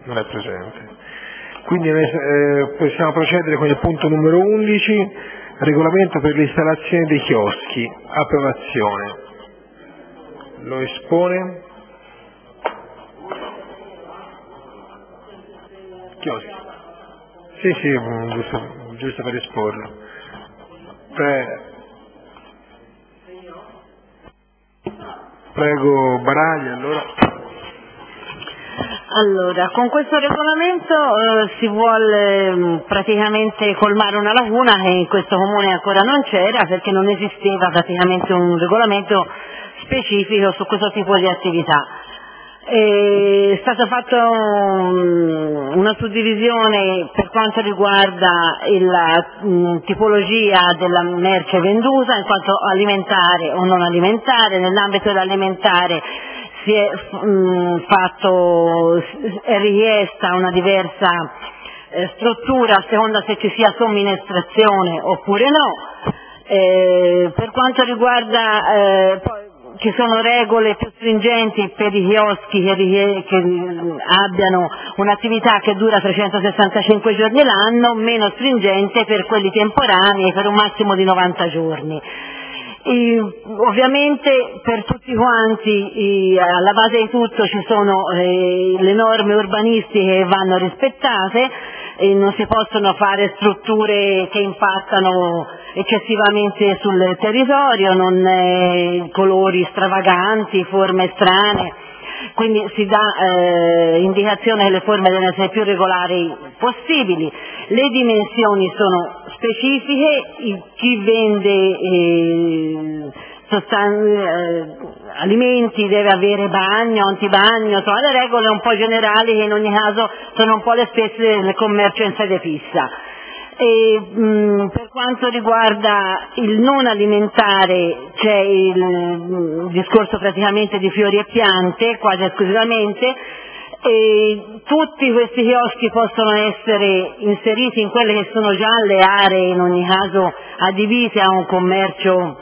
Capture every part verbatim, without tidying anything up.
non è presente. Quindi noi eh, possiamo procedere con il punto numero undici, regolamento per l'installazione dei chioschi, approvazione. Lo espone. Chioschi. Sì, sì, giusto, giusto per esporlo. Pre- Prego Baraglia, allora. Allora, con questo regolamento eh, si vuole mh, praticamente colmare una lacuna che in questo comune ancora non c'era, perché non esisteva praticamente un regolamento specifico su questo tipo di attività. È stata fatta um, una suddivisione per quanto riguarda la um, tipologia della merce venduta, in quanto alimentare o non alimentare. Nell'ambito dell'alimentare si è um, fatto, è richiesta una diversa eh, struttura a seconda se ci sia somministrazione oppure no. Eh, per quanto riguarda eh, poi ci sono regole più stringenti per i chioschi che, che abbiano un'attività che dura trecentosessantacinque giorni l'anno, meno stringente per quelli temporanei per un massimo di novanta giorni. E, ovviamente per tutti quanti, e, alla base di tutto ci sono eh, le norme urbanistiche che vanno rispettate, e non si possono fare strutture che impattano eccessivamente sul territorio, non eh, colori stravaganti, forme strane, quindi si dà eh, indicazione che le forme devono essere più regolari possibili. Le dimensioni sono specifiche, chi vende eh, sostan- eh, alimenti deve avere bagno, antibagno, sono le regole un po' generali che in ogni caso sono un po' le stesse del commercio in sede fissa. E, mh, per quanto riguarda il non alimentare c'è il, il discorso praticamente di fiori e piante, quasi esclusivamente, e tutti questi chioschi possono essere inseriti in quelle che sono già le aree, in ogni caso adibite a un commercio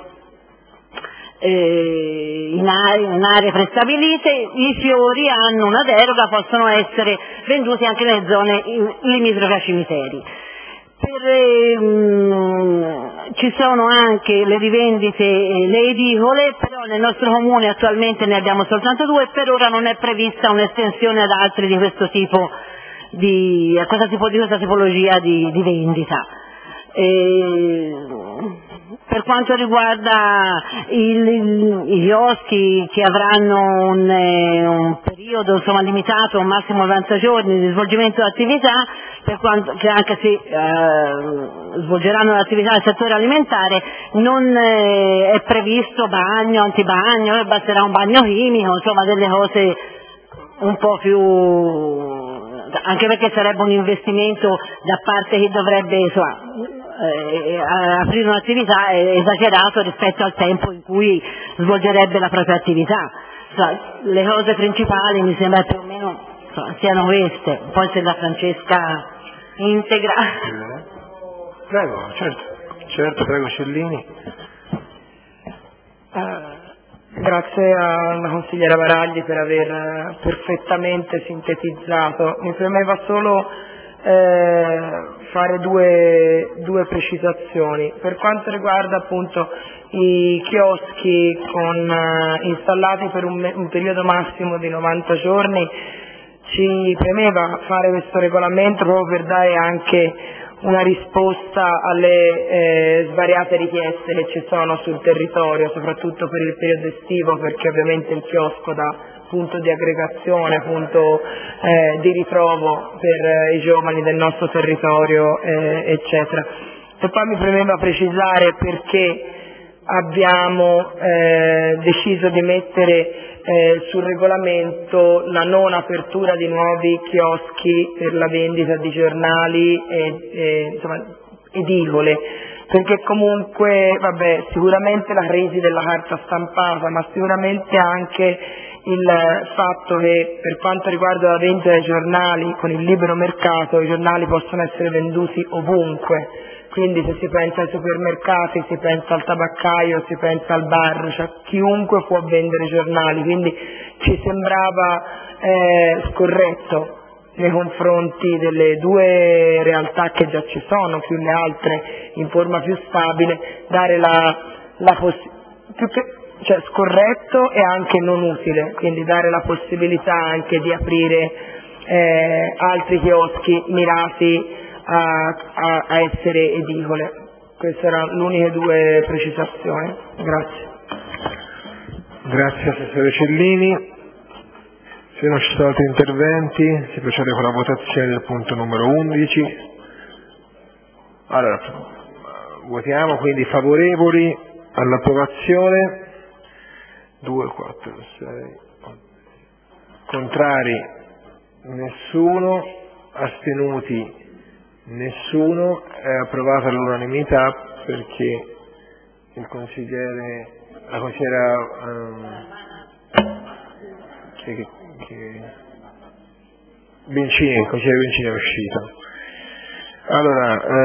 eh, in, aree, in aree prestabilite. I fiori hanno una deroga, possono essere venduti anche nelle zone limitrofe ai cimiteri. Per, ehm, ci sono anche le rivendite, eh, le edicole, però nel nostro comune attualmente ne abbiamo soltanto due e per ora non è prevista un'estensione ad altri di questo tipo di, a questa tipo di questa tipologia di, di vendita. E, per quanto riguarda il, il, i chioschi che avranno un, eh, un periodo insomma, limitato, un massimo novanta giorni di svolgimento dell'attività, per quanto che anche si eh, svolgeranno l'attività nel settore alimentare, non eh, è previsto bagno, antibagno, basterà un bagno chimico, insomma delle cose un po' più, anche perché sarebbe un investimento da parte che dovrebbe insomma, eh, aprire un'attività esagerato rispetto al tempo in cui svolgerebbe la propria attività. Insomma, le cose principali mi sembra più o meno insomma, siano queste, poi se la Francesca integra. Prego, certo, certo, prego Cellini. Uh, grazie alla consigliera Baragli per aver perfettamente sintetizzato. Mi premeva solo eh, fare due, due precisazioni. Per quanto riguarda appunto i chioschi con, uh, installati per un, un periodo massimo di novanta giorni, ci premeva fare questo regolamento proprio per dare anche una risposta alle eh, svariate richieste che ci sono sul territorio, soprattutto per il periodo estivo, perché ovviamente il chiosco da punto di aggregazione, punto eh, di ritrovo per eh, i giovani del nostro territorio, eh, eccetera. E poi mi premeva precisare perché abbiamo eh, deciso di mettere eh, sul regolamento la non apertura di nuovi chioschi per la vendita di giornali e, e insomma, edicole, perché comunque vabbè, sicuramente la crisi della carta stampata, ma sicuramente anche il fatto che per quanto riguarda la vendita dei giornali con il libero mercato i giornali possono essere venduti ovunque. Quindi se si pensa ai supermercati, si pensa al tabaccaio, si pensa al bar, cioè chiunque può vendere giornali, quindi ci sembrava eh, scorretto nei confronti delle due realtà che già ci sono, più le altre in forma più stabile, dare la, la poss- più che, cioè scorretto e anche non utile, quindi dare la possibilità anche di aprire eh, altri chioschi mirati a, a, a essere edicole. Queste erano le uniche due precisazioni. Grazie. Grazie Assessore Cellini. Se non ci sono altri interventi, si procede con la votazione del punto numero undici. Allora, votiamo quindi favorevoli all'approvazione. due, quattro, sei, contrari nessuno, astenuti nessuno. È approvato all'unanimità perché il consigliere, la consigliera um, che, che, Bencini, il consigliere Bencini è uscito. Allora, eh,